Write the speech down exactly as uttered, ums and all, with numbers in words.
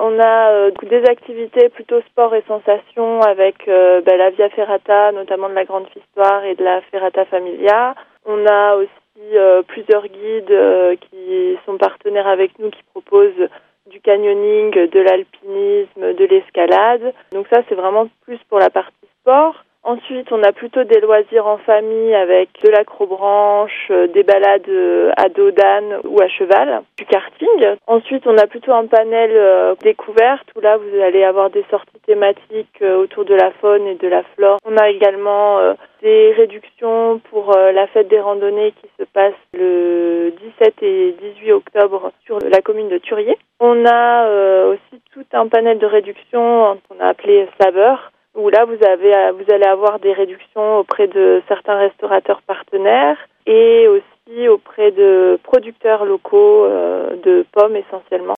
On a euh, des activités plutôt sport et sensations avec euh, bah, la Via Ferrata, notamment de la Grande Histoire et de la Ferrata Familia. On a aussi euh, plusieurs guides euh, qui sont partenaires avec nous, qui proposent du canyoning, de l'alpinisme, de l'escalade. Donc ça, c'est vraiment plus pour la partie sport. Ensuite, on a plutôt des loisirs en famille avec de l'acrobranche, des balades à dos d'âne ou à cheval, du karting. Ensuite, on a plutôt un panel euh, découverte où là, vous allez avoir des sorties thématiques euh, autour de la faune et de la flore. On a également euh, des réductions pour euh, la fête des randonnées qui se passe le dix-sept et dix-huit octobre sur la commune de Turier. On a euh, aussi tout un panel de réductions qu'on a appelé saveurs, où là vous avez vous allez avoir des réductions auprès de certains restaurateurs partenaires et aussi auprès de producteurs locaux euh, de pommes essentiellement.